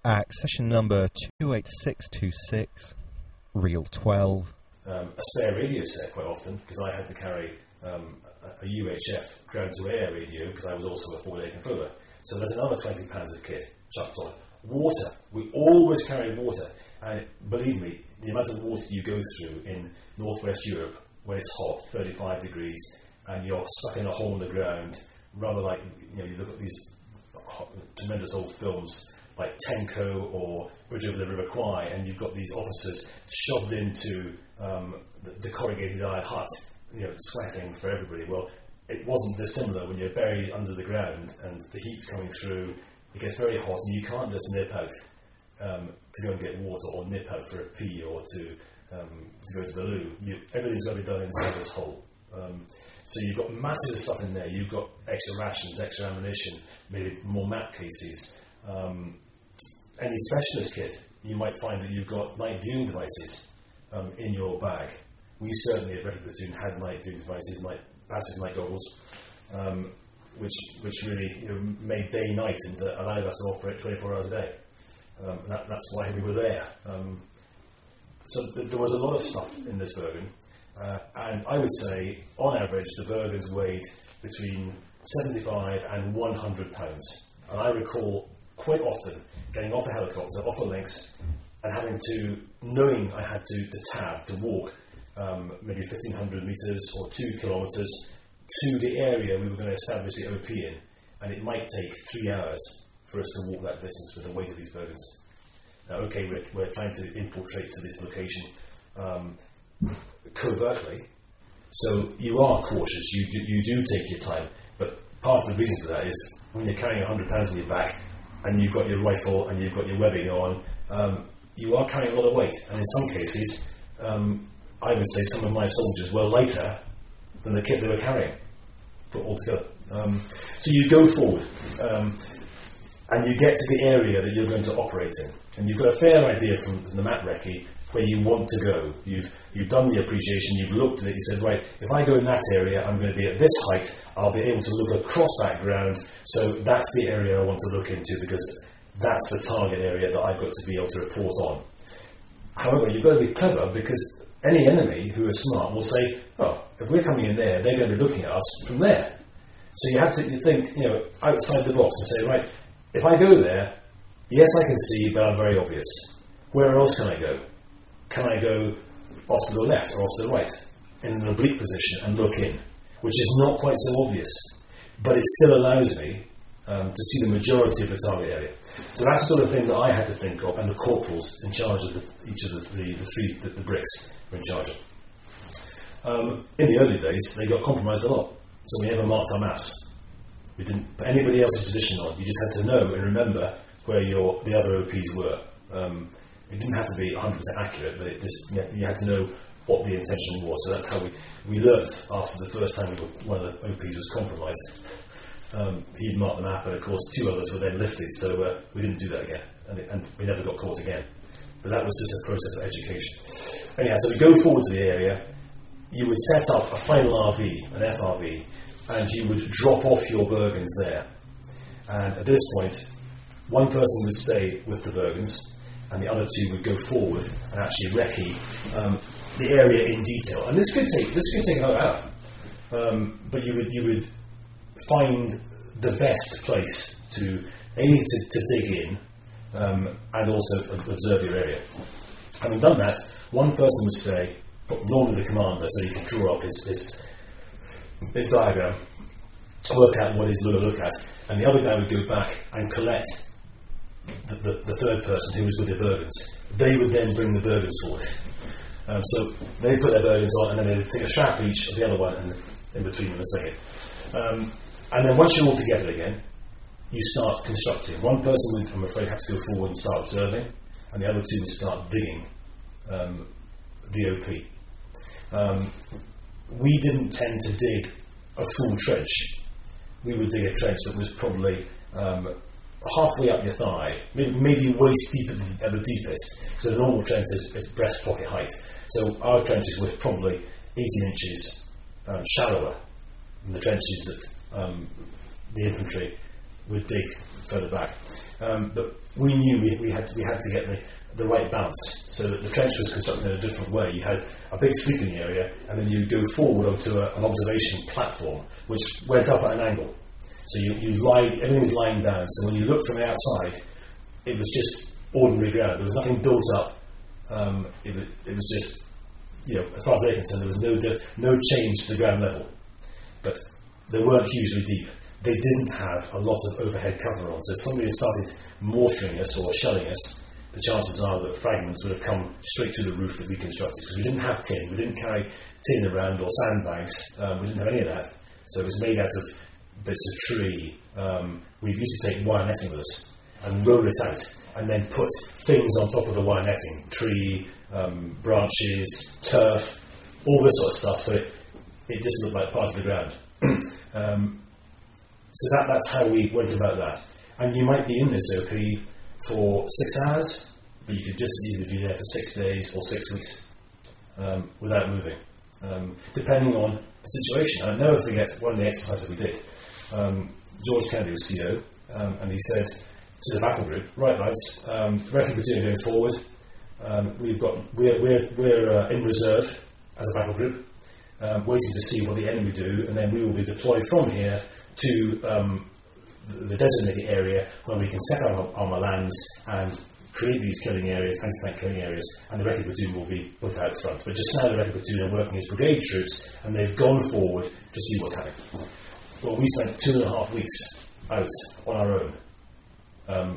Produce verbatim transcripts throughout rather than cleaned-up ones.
Act, session number two eight six two six, reel twelve. Um, a spare radio set quite often, because I had to carry um, a, a U H F ground-to-air radio, because I was also a four-day controller. So there's another twenty pounds of kit chucked on. Water. We always carry water. And believe me, the amount of water you go through in northwest Europe when it's hot, thirty-five degrees, and you're stuck in a hole in the ground, rather like, you know, you look at these hot, tremendous old films like Tenko or Bridge Over the River Kwai, and you've got these officers shoved into um, the, the corrugated iron hut, you know, sweating for everybody. Well, it wasn't dissimilar when you're buried under the ground and the heat's coming through. It gets very hot, and you can't just nip out um, to go and get water, or nip out for a pee, or to um, to go to the loo. You, everything's got to be done inside this hole. Um, so you've got masses of stuff in there. You've got extra rations, extra ammunition, maybe more map cases. Um, any specialist kit, you might find that you've got night viewing devices um, in your bag. We certainly at Recce Platoon had night viewing devices, night, passive night goggles, um, which which really, you know, made day-night and uh, allowed us to operate twenty-four hours a day. Um, and that, that's why we were there. Um, so th- there was a lot of stuff in this Bergen, uh, and I would say, on average, the Bergens weighed between seventy-five and one hundred pounds. And I recall quite often getting off a helicopter, off a Lynx, and having to, knowing I had to, to tab, to walk um, maybe fifteen hundred metres or two kilometres to the area we were going to establish the O P in, and it might take three hours for us to walk that distance with the weight of these Bergens. Now, okay, we're, we're trying to infiltrate to this location um, covertly, so you are cautious, you do, you do take your time, but part of the reason for that is when you're carrying one hundred pounds on your back, and you've got your rifle and you've got your webbing on, um, you are carrying a lot of weight. And in some cases, um, I would say some of my soldiers were lighter than the kit they were carrying, put all together. Um, so you go forward, um, and you get to the area that you're going to operate in. And you've got a fair idea from, from the map recce where you want to go. You've you've done the appreciation, you've looked at it, you said, right, if I go in that area, I'm going to be at this height, I'll be able to look across that ground, so that's the area I want to look into, because that's the target area that I've got to be able to report on. However, you've got to be clever, because any enemy who is smart will say, oh, if we're coming in there, they're going to be looking at us from there. So you have to think, you know, outside the box and say, right, if I go there, yes, I can see, but I'm very obvious. Where else can I go? Can I go off to the left or off to the right in an oblique position and look in, which is not quite so obvious, but it still allows me um, to see the majority of the target area. So that's the sort of thing that I had to think of, and the corporals in charge of the, each of the, the, the three the, the bricks were in charge of. Um, in the early days, they got compromised a lot, so we never marked our maps. We didn't put anybody else's position on. You just had to know and remember where your the other O Ps were. Um, It didn't have to be one hundred percent accurate, but it just, you had to know what the intention was. So that's how we, we learnt after the first time we were, one of the O Ps was compromised. Um, he'd marked the map, and of course two others were then lifted, so uh, we didn't do that again, and, it, and we never got caught again. But that was just a process of education. Anyhow, so we go forward to the area, you would set up a final R V, an F R V, and you would drop off your Bergens there. And at this point, one person would stay with the Bergens, and the other two would go forward and actually recce um, the area in detail. And this could take this could take another hour, um, but you would you would find the best place to a to, to dig in um, and also observe your area. Having done that, one person would say, normally the commander, so he could draw up his his, his diagram, work out what he's going to look at, and the other guy would go back and collect The, the, the third person who was with the Bergens. They would then bring the Bergens forward. Um, so they put their Bergens on, and then they would take a strap each of the other one and in between them a second. Um, and then once you're all together again, you start constructing. One person would, I'm afraid, have to go forward and start observing, and the other two would start digging um, the O P. Um, we didn't tend to dig a full trench. We would dig a trench that was probably um, halfway up your thigh, maybe, maybe waist deep at the, at the deepest. So the normal trench is, is breast pocket height. So our trenches were probably eighteen inches um, shallower than the trenches that um, the infantry would dig further back. Um, but we knew we, we had to, we had to get the, the right balance, so that the trench was constructed in a different way. You had a big sleeping area, and then you go forward onto a, an observation platform, which went up at an angle. So you, you lie, everything was lying down. So when you looked from the outside, it was just ordinary ground. There was nothing built up. Um, it, was, it was just, you know, as far as they're concerned, there was no no change to the ground level. But they weren't hugely deep. They didn't have a lot of overhead cover on. So if somebody had started mortaring us or shelling us, the chances are that fragments would have come straight through the roof that we constructed, because we didn't have tin. We didn't carry tin around or sandbags. Um, we didn't have any of that. So it was made out of bits of tree. Um, we used to take wire netting with us and roll it out, and then put things on top of the wire netting, tree, um, branches, turf, all this sort of stuff, so it, it just looked like part of the ground. um, so that, that's how we went about that. And you might be in this O P for six hours, but you could just as easily be there for six days or six weeks um, without moving, um, depending on the situation. And I'll never forget one of the exercises we did. Um, George Kennedy was C O, um, and he said to the battle group, "Right, lads, um, everything we're doing going forward, um, we've got we're we're, we're uh, in reserve as a battle group, um, waiting to see what the enemy do, and then we will be deployed from here to um, the, the designated area where we can set our armour lands and create these killing areas, anti-tank killing areas, and the Recce platoon will be put out front. But just now the Recce platoon are working as brigade troops, and they've gone forward to see what's happening." Well, we spent two and a half weeks out on our own. Um,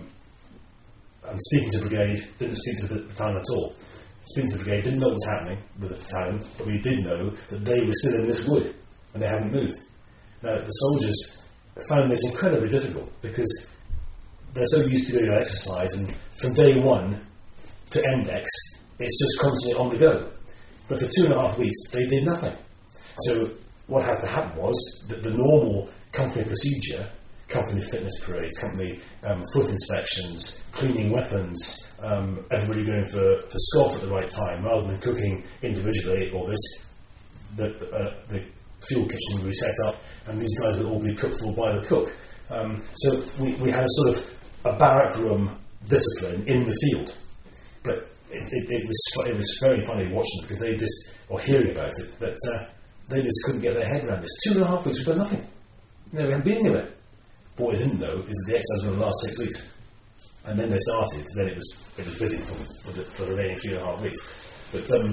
and speaking to brigade, didn't speak to the battalion at all. Speaking to the brigade, didn't know what was happening with the battalion, but we did know that they were still in this wood and they hadn't moved. Now, the soldiers found this incredibly difficult because they're so used to doing an exercise, and from day one to index, it's just constantly on the go. But for two and a half weeks, they did nothing. So what had to happen was that the normal company procedure, company fitness parades, company um, foot inspections, cleaning weapons, um, everybody going for, for scoff at the right time rather than cooking individually, or this, the, uh, the fuel kitchen would be set up and these guys would all be cooked for by the cook. Um, so we, we had a sort of a barrack room discipline in the field. But it, it, it, was, it was very funny watching, because they just, or hearing about it, that uh, they just couldn't get their head around this. Two and a half weeks, we've done nothing. You know, we haven't been anywhere. But what they didn't know is that the exercise was going to last six weeks. And then they started, then it was it was busy for, for, the, for the remaining three and a half weeks. But um,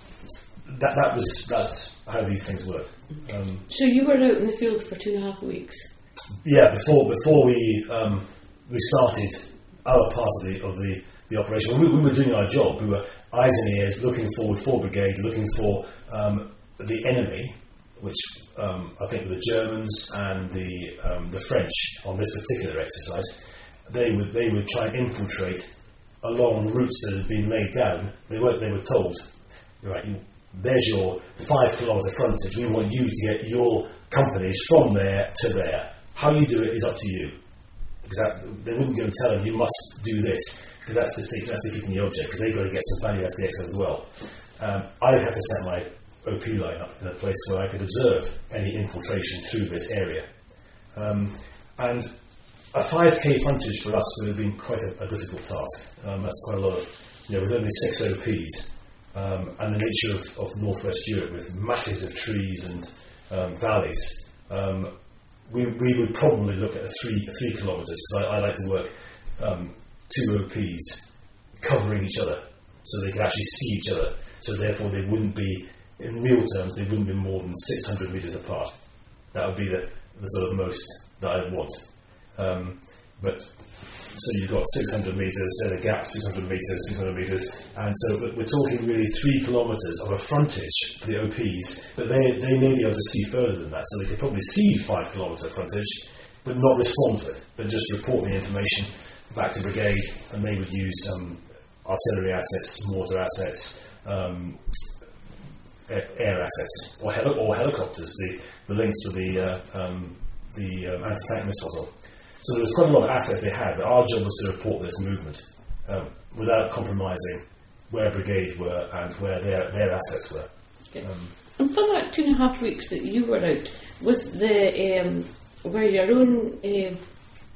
that that was that's how these things worked. Um, so you were out in the field for two and a half weeks? Yeah, before before we um, we started our part of the of the, the operation. When we, we were doing our job, we were eyes and ears, looking forward for brigade, looking for um, the enemy, which um, I think were the Germans and the um, the French on this particular exercise. They would they would try and infiltrate along routes that had been laid down. They were they were told, right, you, there's your five kilometre frontage. We want you to get your companies from there to there. How you do it is up to you, because that, they wouldn't go and tell them you must do this, because that's defeating, that's defeating the object. Because they've got to get some value out of the exercise as well. Um, I had to set my O P line up in a place where I could observe any infiltration through this area. Um, and a five K frontage for us would have been quite a, a difficult task. Um, that's quite a lot of, you know, with only six O Ps, um, and the nature of, of northwest Europe with masses of trees and um, valleys, um, we, we would probably look at a three, a three kilometres, because I, I like to work um, two O Ps covering each other, so they could actually see each other. So therefore they wouldn't be, in real terms, they wouldn't be more than six hundred metres apart. That would be the, the sort of most that I'd want. Um, but so you've got six hundred metres, then a gap, six hundred metres, six hundred metres, and so we're talking really three kilometres of a frontage for the O Ps, but they, they may be able to see further than that, so they could probably see five kilometre frontage, but not respond to it, but just report the information back to brigade, and they would use um, artillery assets, mortar assets, um, air assets, or, heli- or helicopters, the, the links to the, uh, um, the um, anti-tank missiles on. So there was quite a lot of assets they had, but our job was to report this movement um, without compromising where brigade were and where their, their assets were. Okay. Um, and for that two and a half weeks that you were out, was the um, were your own uh,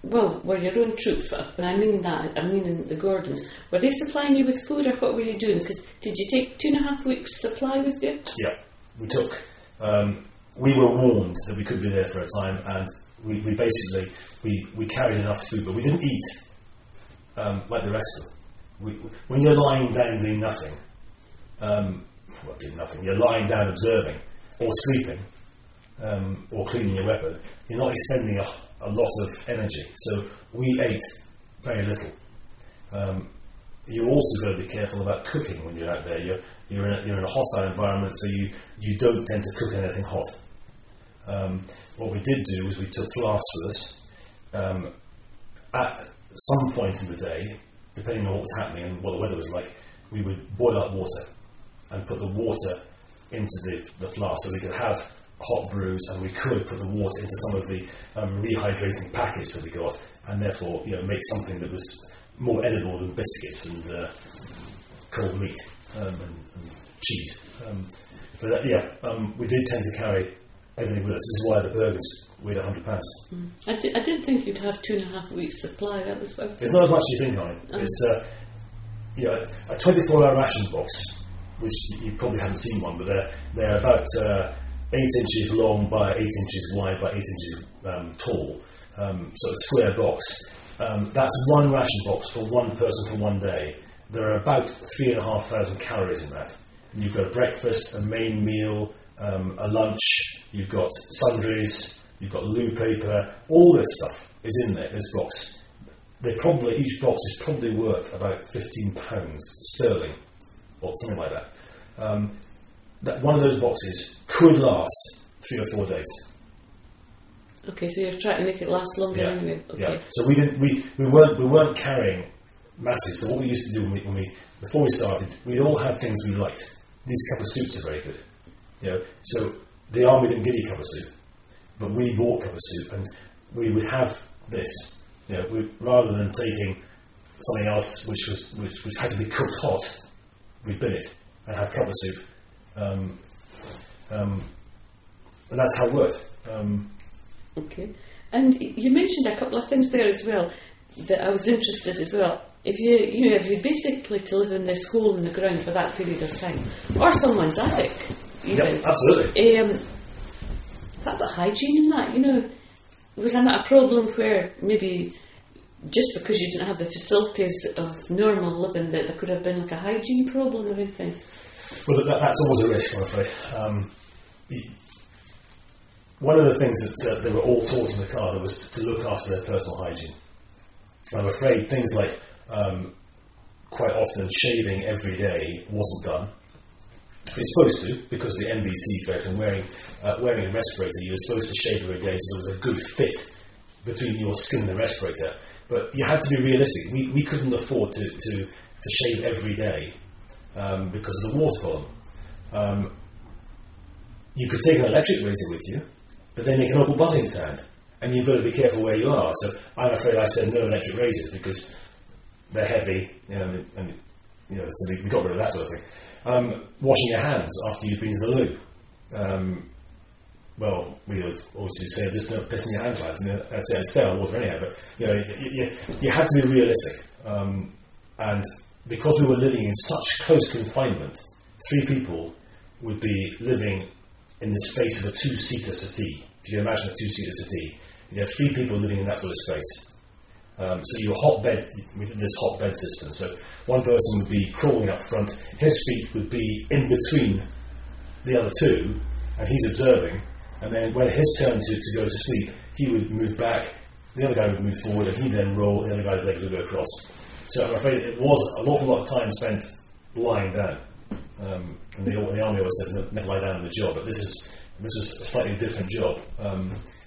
well, were your own troops, but when I mean that, I mean in the Gordons, were they supplying you with food, or what were you doing? Because did you take two and a half weeks supply with you? Yeah, we took, um, we were warned that we could be there for a time, and we, we basically, we, we carried enough food, but we didn't eat um, like the rest of them. We, when you're lying down doing nothing, um, well, doing nothing, you're lying down observing, or sleeping, um, or cleaning your weapon, you're not expending a, a lot of energy. So we ate very little. Um, you're also got to be careful about cooking when you're out there. You're, you're, in, a, you're in a hostile environment, so you, you don't tend to cook anything hot. Um, what we did do was we took flasks with us. Um, at some point in the day, depending on what was happening and what the weather was like, we would boil up water and put the water into the, the flask so we could have hot brews, and we could put the water into some of the um, rehydrating packets that we got, and therefore, you know, make something that was more edible than biscuits and uh, cold meat um, and, and cheese. Um, but uh, yeah, um, we did tend to carry everything with us. This is why the burgers weighed one hundred pounds. Mm. I, di- I didn't think you'd have two and a half weeks supply. That was what It's not as much as you think, honey. Oh. It's uh, you know, a twenty-four hour ration box, which you probably haven't seen one, but they're, they're about uh, eight inches long by eight inches wide by eight inches um, tall, um, so a square box. Um, that's one ration box for one person for one day. There are about three and a half thousand calories in that. And you've got a breakfast, a main meal, um, a lunch, you've got sundries, you've got loo paper, all this stuff is in there, this box. They probably, each box is probably worth about fifteen pounds sterling, or something like that. Um, that one of those boxes could last three or four days. Okay, so you're trying to make it last longer Yeah. anyway. Okay. Yeah. So we didn't, we, we weren't we weren't carrying masses. So what we used to do when we, when we before we started, we'd all have things we liked. These cup of soups are very good. You know, so the army didn't give you cup of soup, but we bought cup of soup, and we would have this. You know, we, rather than taking something else which was which, which had to be cooked hot, we'd bin it and have cup of soup. Um, um, and that's how it worked. Um, Okay. And you mentioned a couple of things there as well that I was interested as well. If you, you know, if you basically to live in this hole in the ground for that period of time, or someone's attic, even. yeah, absolutely. Um, what about hygiene and that? You know, was that not a problem where maybe just because you didn't have the facilities of normal living that there could have been like a hygiene problem or anything? Well, that, that's always a risk, I'm afraid. Um, y- one of the things that uh, they were all taught in the car was to look after their personal hygiene. And I'm afraid things like um, quite often shaving every day wasn't done. It's supposed to, because of the N B C threat, and wearing uh, wearing a respirator, you were supposed to shave every day so there was a good fit between your skin and the respirator. But you had to be realistic. We we couldn't afford to, to, to shave every day um, because of the water problem. Um, you could take an electric razor with you, but they make an awful buzzing sound, and you've got to be careful where you are. So I'm afraid I said no electric razors because they're heavy, you know, and, and you know, so we got rid of that sort of thing. Um, washing your hands after you've been to the loo. Um, well, we always say just don't piss in your hands, lads. And I'd say it's fair water anyhow, but you know, you, you, you had to be realistic. Um, and because we were living in such close confinement, three people would be living in the space of a two-seater settee. If you can imagine a two-seater settee, you have three people living in that sort of space. Um, so you hot bed, we did this hot bed system. So one person would be crawling up front, his feet would be in between the other two, and he's observing. And then when his turn to, to go to sleep, he would move back, the other guy would move forward, and he'd then roll, and the other guy's legs would go across. So I'm afraid it was an awful lot of time spent lying down. Um, and the, the army always said, never lie down on the job, but this is this is a slightly different job. Um,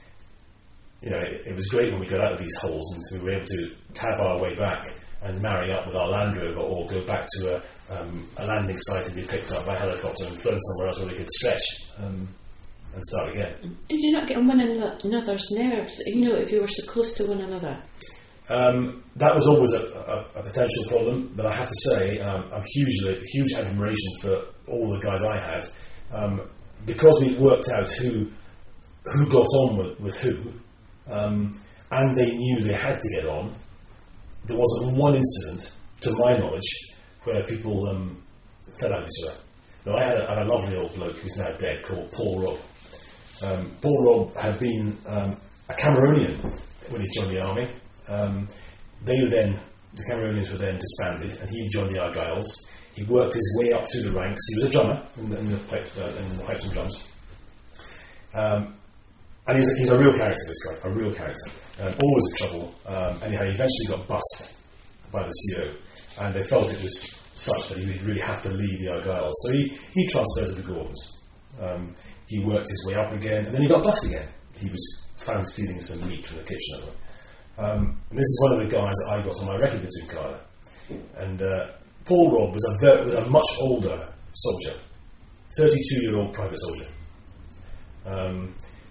you know, it, it was great when we got out of these holes and we were able to tab our way back and marry up with our Land Rover, or go back to a, um, a landing site and be picked up by helicopter and flown somewhere else where we could stretch um, and start again. Did you not get on one another's nerves, you know, if you were so close to one another? Um, that was always a, a, a potential problem, but I have to say um, I'm hugely, huge admiration for all the guys I had, um, because we worked out who who got on with, with who. Um, and they knew they had to get on. There wasn't one incident, to my knowledge, where people um, fell out with each other. Now, I had a, I had a lovely old bloke who's now dead called Paul Robb. Um, Paul Robb had been um, a Cameroonian when he joined the army. Um, they were then, the Cameroonians were then disbanded, and he joined the Argylls. He worked his way up through the ranks. He was a drummer in the, in the, pipe, uh, in the pipes and drums. Um, and he was, a, he was a real character, this guy, a real character. Um, always in trouble. Um, anyhow, he eventually got bussed by the C O, and they felt it was such that he would really have to leave the Argylls. So he, he transferred to the Gordons. Um, he worked his way up again, and then he got bussed again. He was found stealing some meat from the kitchen or something. Um, and this is one of the guys that I got on my record platoon card. And uh, Paul Robb was a, ver- was a much older soldier, thirty-two-year-old private soldier. Um,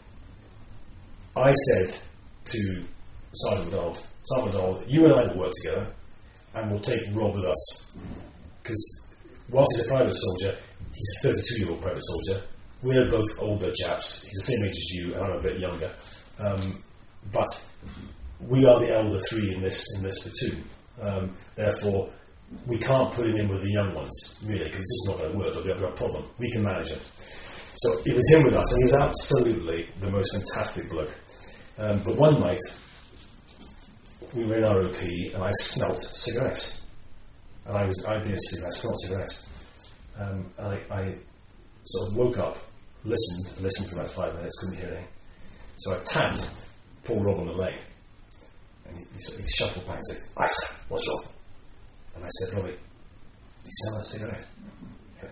I said to Sergeant MacDonald, Sergeant MacDonald, you and I will work together, and we'll take Robb with us. Because whilst he's a private soldier, he's a thirty-two-year-old private soldier. We're both older chaps. He's the same age as you, and I'm a bit younger. Um, but we are the elder three in this in this platoon. Um, therefore, we can't put him in with the young ones, really, because it's just not going to work. There'll be a problem. We can manage it. So it was him with us, and he was absolutely the most fantastic bloke. Um, but one night, we were in R O P, and I smelt cigarettes. And I was, I'd been a cigarette, I smelt cigarettes. Um, and I, I sort of woke up, listened, listened for about five minutes, couldn't hear anything. So I tapped Paul Robb on the leg. And he, he, sort of, he shuffled back and said, "Hi, sir, what's wrong?" And I said, "Robbie, do you smell that cigarette?" Yeah.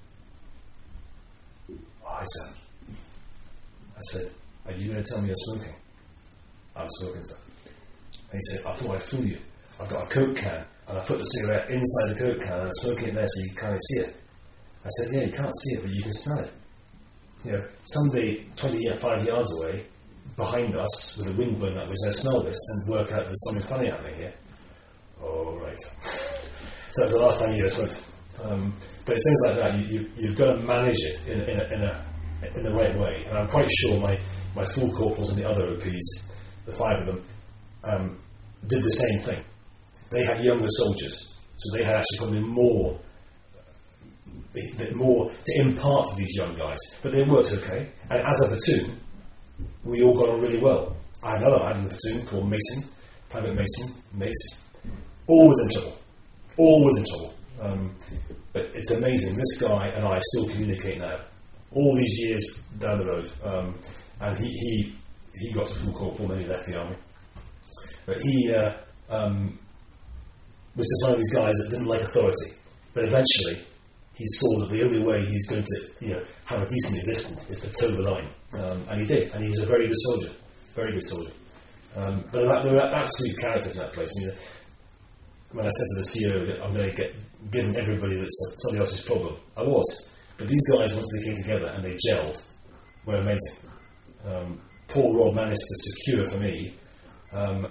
"Hi, sir." I said, "Are you going to tell me you're smoking?" "I'm smoking, sir." And he said, "I thought I'd fool you. I've got a Coke can, and I put the cigarette inside the Coke can, and I'm smoking it there so you can't see it." I said, "Yeah, you can't see it, but you can smell it. You know, somebody twenty-five yards away, behind us, with a wind blowing up, was going to smell this and work out there's something funny happening here." "Oh, right." So that's the last time you ever smoked. Um, but it's things like that. You, you, you've got to manage it in, in, a, in, a, in the right way. And I'm quite sure my, my full corporals and the other O Ps, the five of them, um, did the same thing. They had younger soldiers, so they had actually probably more, more to impart to these young guys. But they worked okay. And as a platoon, we all got on really well. I had another lad in the platoon called Mason, Private Mason, Mace, always in trouble. Always in trouble. Um, but it's amazing. This guy and I still communicate now, all these years down the road. Um, and he, he he got to full corporal, then he left the army. But he uh, um, was just one of these guys that didn't like authority. But eventually, he saw that the only way he's going to, you know, have a decent existence is to toe the line. Um, and he did. And he was a very good soldier. Very good soldier. Um, but there were, there were absolute characters in that place. I mean, when I said to the C O that I'm going to get given everybody that's somebody else's problem, I was. But these guys, once they came together and they gelled, were amazing. Um, Paul Robb managed to secure for me um,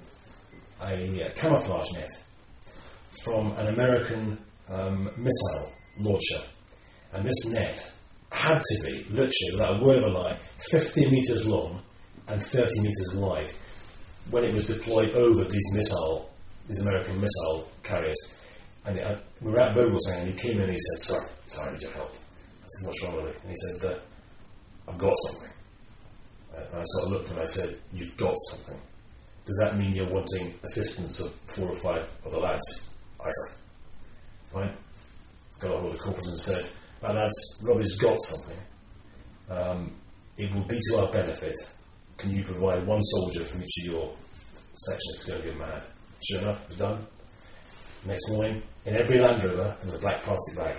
a, a camouflage net from an American um, missile launcher. And this net had to be, literally, without a word of a lie, fifty metres long and thirty metres wide when it was deployed over these missile these American missile carriers. And uh, we were at Vogelsang, and he came in and he said, "Sir, sorry, I need your help." I said, "What's wrong with me?" And he said, uh, "I've got something." Uh, and I sort of looked and I said, "You've got something. Does that mean you're wanting assistance of four or five of the lads?" "Aye, sir." Fine. Got on with the corporals and said, "Well, lads, Robbie's got something. Um, it will be to our benefit. Can you provide one soldier from each of your sections to go and get mad?" Sure enough, it was done. Next morning, in every Land Rover, there was a black plastic bag.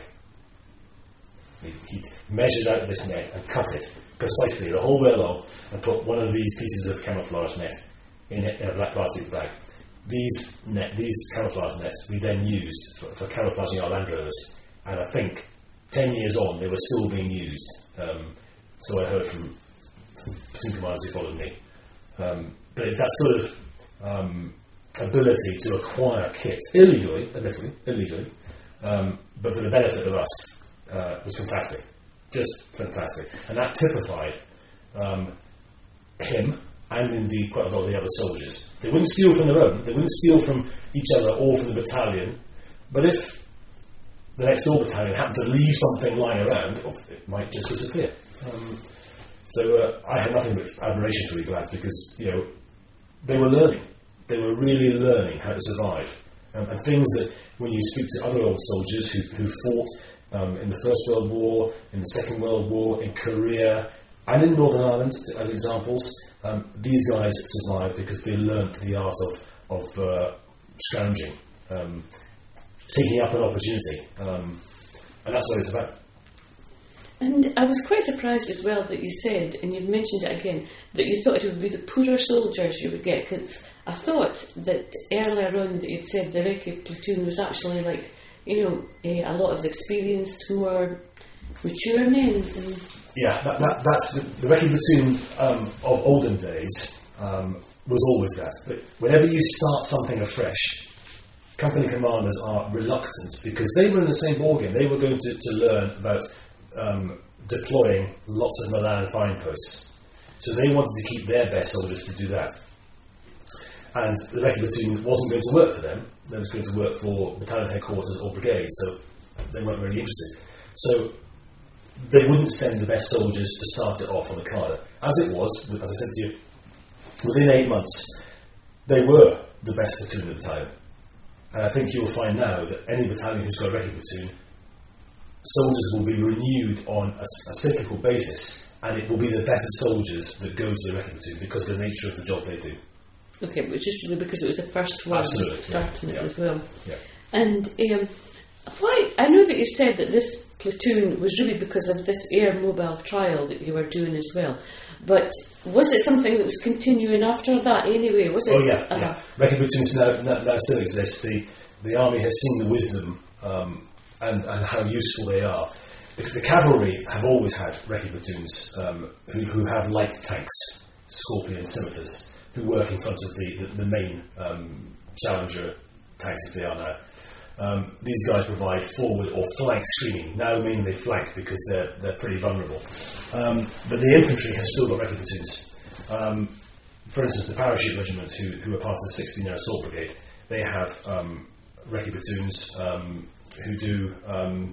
He, he measured out this net and cut it precisely the whole way along and put one of these pieces of camouflage net in a, in a black plastic bag. These net, these camouflage nets we then used for, for camouflaging our Land Rovers, and I think ten years on they were still being used. Um, so I heard from, from platoon commanders who followed me. Um, but it's that sort of um, ability to acquire kit illegally, admittedly, illegally, um, but for the benefit of us, uh, was fantastic, just fantastic, and that typified um, him and indeed quite a lot of the other soldiers. They wouldn't steal from their own, they wouldn't steal from each other or from the battalion, but if the next door battalion happened to leave something lying around, it might just disappear. Um, so uh, I had nothing but admiration for these lads because, you know, they were learning. They were really learning how to survive. Um, and things that, when you speak to other old soldiers who, who fought um, in the First World War, in the Second World War, in Korea, and in Northern Ireland, as examples, um, these guys survived because they learnt the art of, of uh, scrounging, um, taking up an opportunity. Um, and that's what it's about. And I was quite surprised as well that you said, and you've mentioned it again, that you thought it would be the poorer soldiers you would get, because I thought that earlier on that you'd said the recce platoon was actually like, you know, a, a lot of experienced, more mature men. And yeah, that, that, that's the, the recce platoon um, of olden days um, was always that. But whenever you start something afresh, company commanders are reluctant because they were in the same ballgame. They were going to, to learn about Um, deploying lots of Milan fine posts. So they wanted to keep their best soldiers to do that. And the recce platoon wasn't going to work for them. They was going to work for battalion headquarters or brigade, so they weren't really interested. So they wouldn't send the best soldiers to start it off on the cadre. As it was, as I said to you, within eight months, they were the best platoon in the battalion. And I think you'll find now that any battalion who's got a recce platoon, soldiers will be renewed on a, a cyclical basis, and it will be the better soldiers that go to the recce platoon because of the nature of the job they do. okay, which is really because it was the first one starting yeah. it as well. Yeah. And um, why? I know that you said that this platoon was really because of this air mobile trial that you were doing as well. But was it something that was continuing after that anyway? Was it? Oh yeah, uh, yeah. Recce platoons now, now, now still exist. The the army has seen the wisdom. Um, And, and how useful they are. The, the cavalry have always had recce platoons um, who, who have light tanks, Scorpion scimitars, who work in front of the, the, the main um, Challenger tanks as they are now. Um, these guys provide forward or flank screening, now mainly flank because they're, they're pretty vulnerable. Um, but the infantry has still got recce platoons. Um, for instance, the parachute regiment, who, who are part of the sixteen Air Assault Brigade, they have um, recce platoons um, who do, um,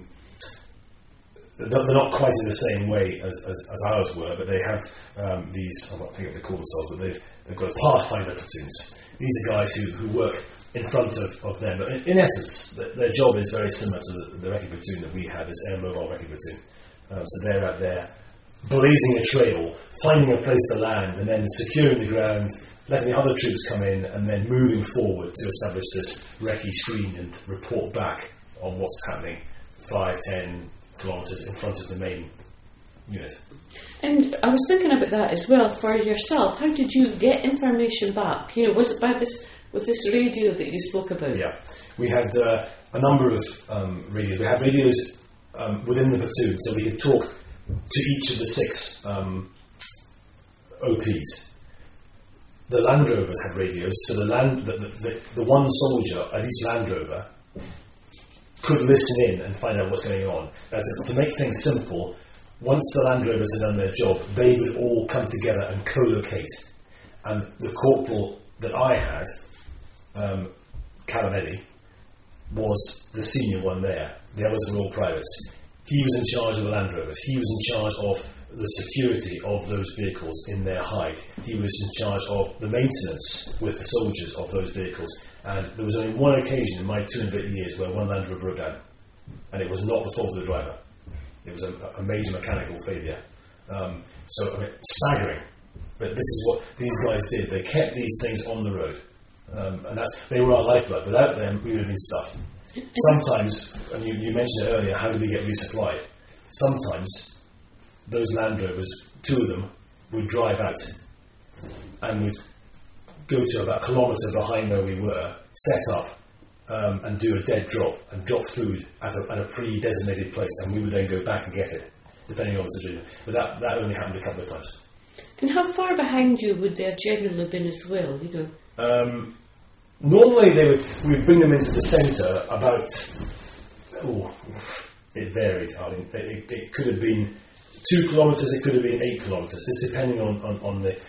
they're not quite in the same way as, as, as ours were, but they have um, these, I'm not thinking what they call themselves, but they've, they've got Pathfinder platoons. These are guys who, who work in front of, of them, but in, in essence, the, their job is very similar to the, the recce platoon that we had, this air mobile recce platoon. Um, so they're out there blazing a trail, finding a place to land, and then securing the ground, letting the other troops come in, and then moving forward to establish this recce screen and report back on what's happening five, ten kilometres in front of the main unit. And I was thinking about that as well for yourself. How did you get information back? You know, was it by this with this radio that you spoke about? Yeah, we had uh, a number of um, radios. We had radios um, within the platoon, so we could talk to each of the six um, O Ps. The Land Rovers had radios, so the land the, the, the, the one soldier at each Land Rover could listen in and find out what's going on. Now, to, to make things simple, once the Land Rovers had done their job, they would all come together and co-locate. And the corporal that I had, um, Callum Eddy, was the senior one there. The others were all privates. He was in charge of the Land Rovers. He was in charge of the security of those vehicles in their hide. He was in charge of the maintenance with the soldiers of those vehicles. And there was only one occasion in my two and a bit years where one Land Rover broke down. And it was not the fault of the driver. It was a, a major mechanical failure. Um, so, I mean, staggering. But this is what these guys did. They kept these things on the road. Um, and that's they were our lifeblood. Without them, we would have been stuffed. Sometimes, and you, you mentioned it earlier, how did we get resupplied? Sometimes, those Land Rovers, two of them, would drive out and would go to about a kilometre behind where we were, set up, um, and do a dead drop, and drop food at a, at a pre-designated place, and we would then go back and get it, depending on the situation. But that, that only happened a couple of times. And how far behind you would their general have been as well, you know? Um, normally they would we would bring them into the centre about, oh, it varied, I mean, it, it could have been two kilometres, it could have been eight kilometres, just depending on, on, on the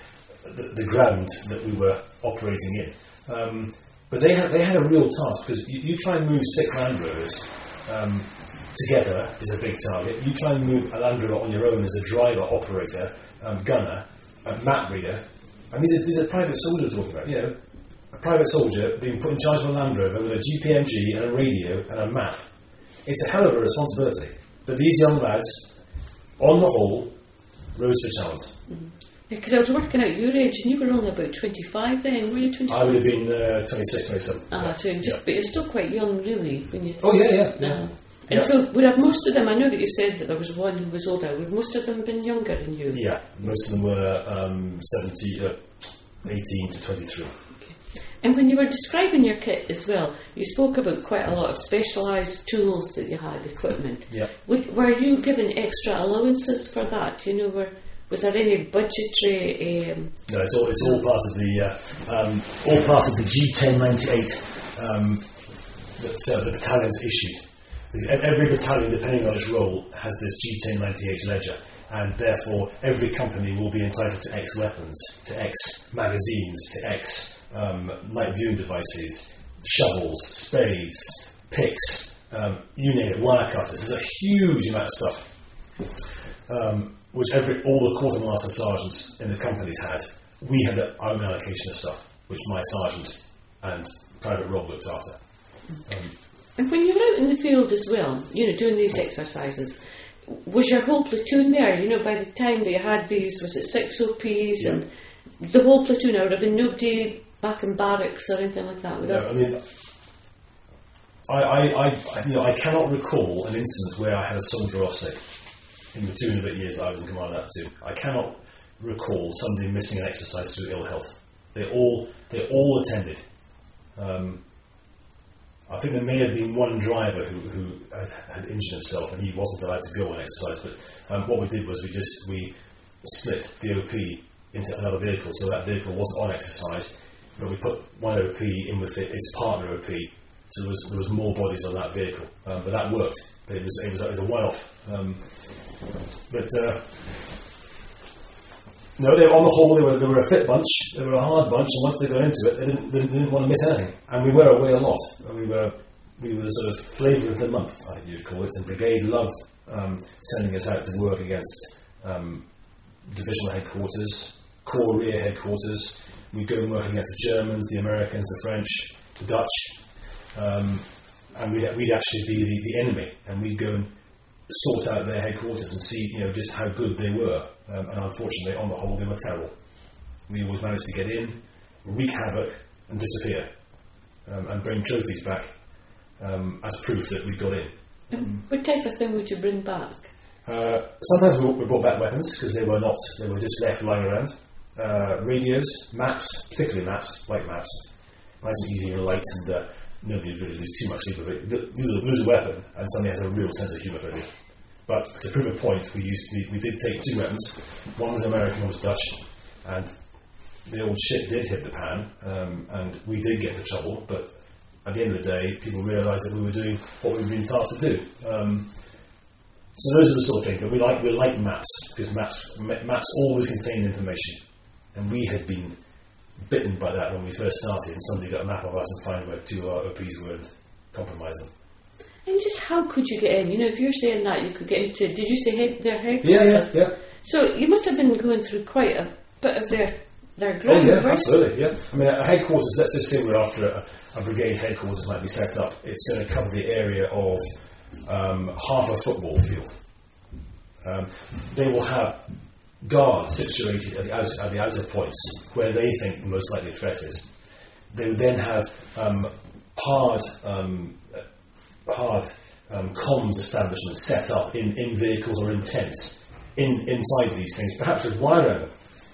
the, the ground that we were operating in. Um, but they had they had a real task, because you, you try and move six Land Rovers um, together is a big target. You try and move a Land Rover on your own as a driver, operator, um, gunner, a map reader, and these are these are private soldiers we're talking about. You know, a private soldier being put in charge of a Land Rover with a G P M G and a radio and a map. It's a hell of a responsibility. But these young lads, on the whole, rose to the challenge. Mm-hmm. Because I was working out your age, and you were only about twenty-five then, were you twenty-five? I would have been uh, twenty-six, twenty-seven. Ah, yeah. so just, yeah. But you're still quite young, really, when you... Oh, yeah, yeah, yeah. Uh, and yeah. so, would have most of them, I know that you said that there was one who was older, would most of them been younger than you? Yeah, most of them were um, seventeen, uh, eighteen to twenty-three. Okay. And when you were describing your kit as well, you spoke about quite a lot of specialised tools that you had, equipment. Yeah. Would, were you given extra allowances for that? You know, were... Was there any budgetary? Um, no, it's all it's all part of the uh, um, all part of the G ten ninety-eight um, that uh, the battalions issued. Every battalion, depending on its role, has this G ten ninety-eight ledger, and therefore every company will be entitled to X weapons, to X magazines, to X um, night viewing devices, shovels, spades, picks, um, you name it, wire cutters. There's a huge amount of stuff. Um, which every all the quartermaster sergeants in the companies had. We had our own allocation of stuff, which my sergeant and Private Rob looked after. Um, and when you were out in the field as well, you know, doing these exercises, was your whole platoon there? You know, by the time that you had these, was it six O Ps yeah. and the whole platoon? There would have been nobody back in barracks or anything like that, would no, there? I mean, I, I, I, you know, I cannot recall an incident where I had a soldier off sick. In the two and a bit years that I was in command of that platoon, I cannot recall somebody missing an exercise through ill health. They all they all attended. Um, I think there may have been one driver who, who had, had injured himself and he wasn't allowed to go on exercise. But um, what we did was we just we split the O P into another vehicle, so that vehicle wasn't on exercise, but we put one O P in with it, its partner O P, so there was there was more bodies on that vehicle. Um, but that worked. But it was it was, it was a one-off. Um, But uh, no, they were on the whole. They were they were a fit bunch. They were a hard bunch, and once they got into it, they didn't they didn't want to miss anything. And we were away a lot. And we were we were the sort of flavour of the month, I think you'd call it. And Brigade loved um, sending us out to work against um, divisional headquarters, Corps rear headquarters. We'd go and work against the Germans, the Americans, the French, the Dutch, um, and we'd we'd actually be the, the enemy, and we'd go and sort out their headquarters and see, you know, just how good they were. Um, and unfortunately, on the whole, they were terrible. We always managed to get in, wreak havoc, and disappear, um, and bring trophies back um, as proof that we got in. Um, what type of thing would you bring back? Uh, sometimes we, we brought back weapons because they were not; they were just left lying around. Uh, radios, maps, particularly maps, like maps, nice and easy and light, and uh, nobody would really lose too much sleep with it. Lose a, lose a weapon, and somebody has a real sense of humour for it. But to prove a point, we used we, we did take two weapons. One was American, one was Dutch, and the old shit did hit the pan, um, and we did get into trouble. But at the end of the day, people realised that we were doing what we were being tasked to do. Um, so those are the sort of things. But we like we like maps because maps maps always contain information, and we had been bitten by that when we first started, and somebody got a map of us and find where two of our O Ps were and compromise them. And just how could you get in? You know, if you're saying that you could get into, did you say head, their headquarters? Yeah, yeah, yeah. So you must have been going through quite a bit of their their ground. Oh yeah, right? absolutely. Yeah. I mean, a headquarters. Let's just say we're after a, a brigade headquarters might be set up. It's going to cover the area of um, half a football field. Um, they will have guards situated at the outer, at the outer points where they think the most likely threat is. They would then have um, hard, um, hard um, comms establishments set up in, in vehicles or in tents in, inside these things, perhaps with wire around them.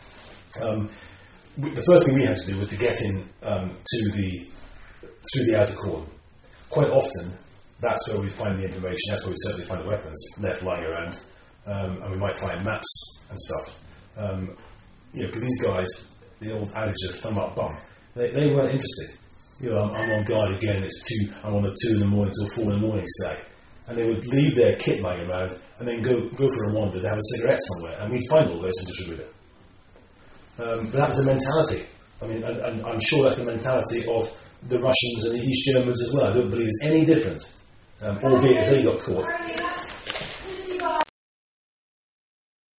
Um, we, the first thing we had to do was to get in um, to the through the outer cordon. Quite often, that's where we find the information. That's where we certainly find the weapons left lying around, um, and we might find maps and stuff. Um, you know, because these guys, the old adage of thumb up bum, they, they weren't interested. You know, I'm, I'm on guard again. It's two. I'm on the two in the morning till four in the morning stack, and they would leave their kit lying around and then go go for a wander to have a cigarette somewhere, and we'd find all this and distribute it. Um, but that was the mentality. I mean, and, and I'm sure that's the mentality of the Russians and the East Germans as well. I don't believe it's any different, um, albeit if they got caught.